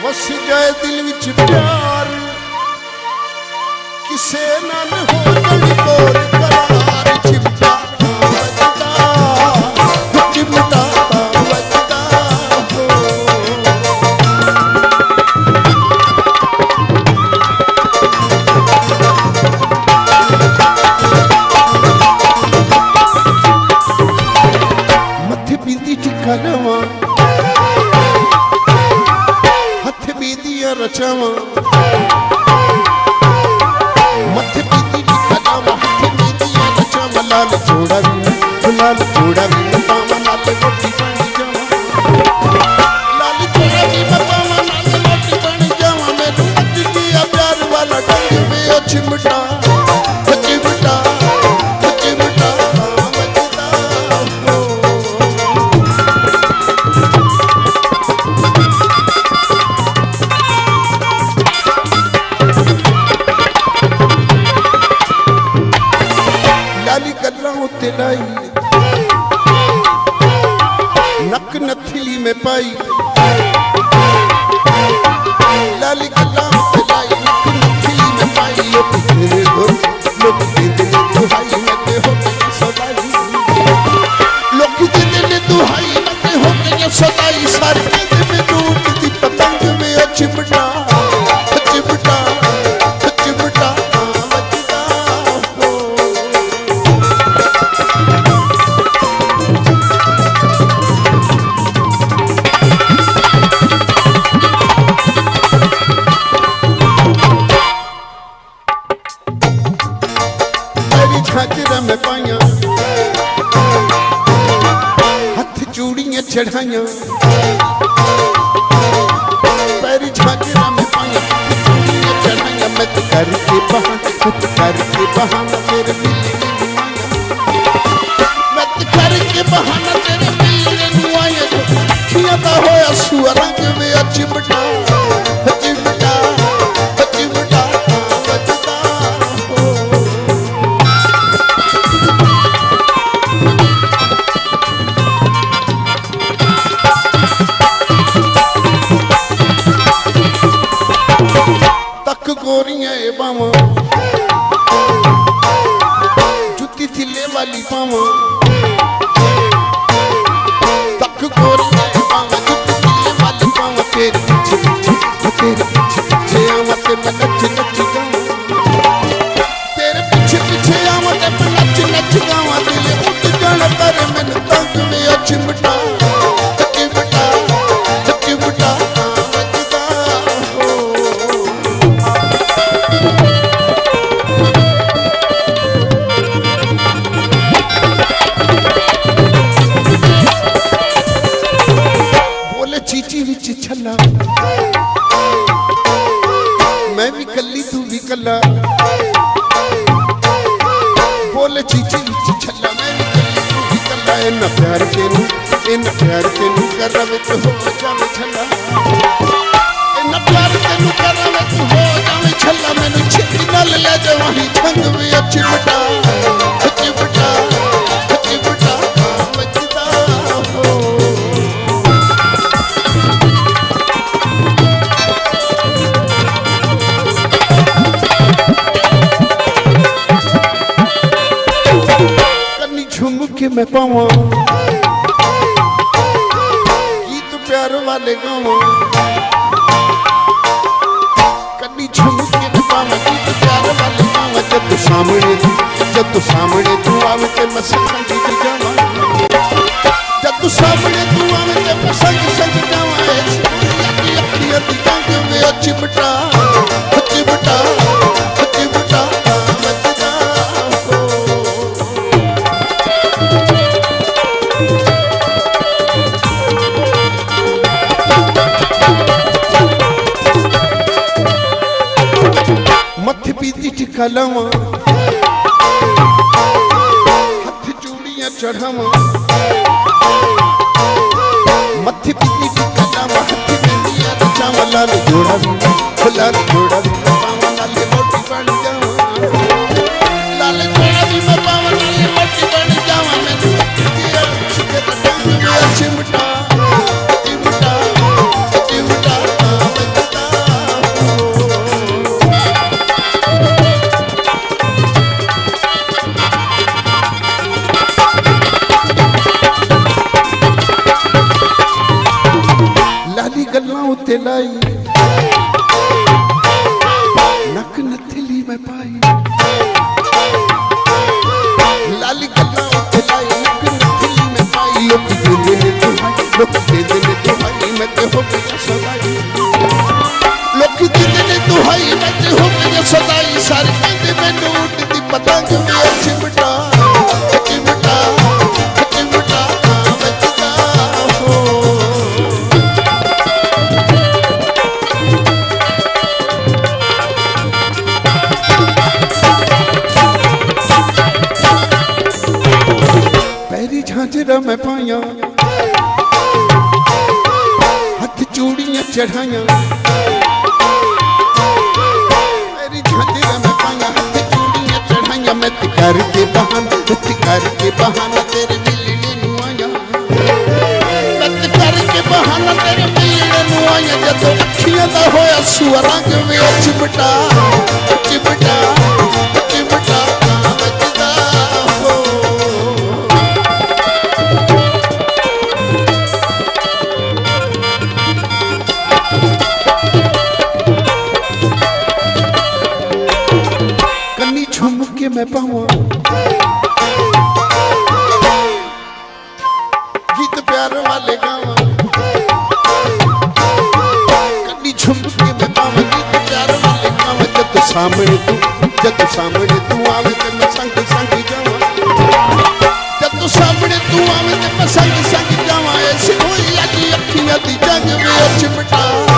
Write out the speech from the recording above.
बस जाए दिल विच प्यार किसे नाल हो जड़ी बोल करार चिमटा वजदा चिमटा वजदा मथे बिंदी टिक्का लवा रचावा मथे पीती टिक्का लावा हाथे मेदियां रचावा लाल चूड़ा भी पावा नाल रोटी बन जावा लाल चूड़ा भी पावा नाल रोटी बन जावा मैनू अज दिया प्यार वाला ढंग में ओ चिमटा चिमटा चिमटा वजदा लाई नक नथली में पाई लाली गल्ला लाई नक नथली में पाई लोग तेरे दुहाई में हो गई सदाई लोग तेरे दुहाई में हो गई सदाई सारे में टूट दी पतंग में ओ चिमटा चिमटा चिमटा झांझरा में पाया हथ चूड़ियां चढ़ाइया पैरी झांझरा में पाया चूड़ियां चढ़ाइया मैं तो करके बहाना तेरे मिलने नू आया मैं तो करके बहाना तेरे मिलने नू आया खिया दा होया सुआ रंग में चिमटा चिमटा चिमटा वजदा गोरियां ए बावा जुत्ती थिले वाली पावा तक गोरियां ए बावा जुत्ती थिले वाली पावा तेरे पीछे आवा ते मैं नच गावा तेरे पीछे आवा ते मैं नच गावा दिल उठ जाना करे मैनू तंग में ओ चिमटा चिमटा चिमटा चीची विच छला मैं भी कल्ली तू भी कल्ला बोले चीची विच छला मैं भी कल्ली तू भी कल्ला इन्ना प्यार तेनू कर विच हो जावे छला इन्ना प्यार तेनू कर विच हो जावे छला मैनू छेती नाल ले जा वही ठंग में चिमटा चिमटा चिमटा वजदा के मैं पावा गीत प्यार वाले गावा कन्नी झुम के मैं पावा गीत प्यार वाले गावा जब तू सामने तू आवे ते मैं संग जावा जब तू सामने तू आवे ते मैं संग जावा अपनी टांग में ओ चिमटा चिमटा चिमटा मथे पीती टिक्का लावा हथ चूड़ियां चढ़ावा मथे पीती टिक्का लावा हथ मेदियां रचावा लाल जोड़ा भी पावा नाल रोटी बन जावा लाल जोड़ा भी पावा नाल रोटी बन जावा मैनू चिमटा चिमटा चिमटा उत्ते लाई नक नथली मैं पाई लाली गल्ला उत्ते लाई नक नथली मैं पाई लोग देंदे ने दुहाई मैं ते हो गया सदाई लोग देंदे ने दुहाई मैं ते हो गया सदाई सारे कहंदे मैनू उड़दी पतंग में चिमटा चिमटा चिमटा वजदा हो पैरी झांझरा मैं पाया हाथ चूड़ियां चढ़ाया पैरी झांझरा मैं पाया हाथ चूड़ियां चढ़ाया मैं करके बहाना तेरे मिलने नू आया मैं करके बहाना तेरे मिलने नू आया जदों अखियां दा होया सुआ रंग वे चिमटा चिमटा चिमटा वजदा हो कन्नी झुम के मैं पावा गीत प्यार वाले गावा कन्नी झुम के मैं पावा गीत प्यार वाले गावा जब सामने तू आवे ते मैं संग संग जावा जब सामने तू आवे ते मैं संग संग जावा ऐसी होई अखियां दी जंग में चिमटा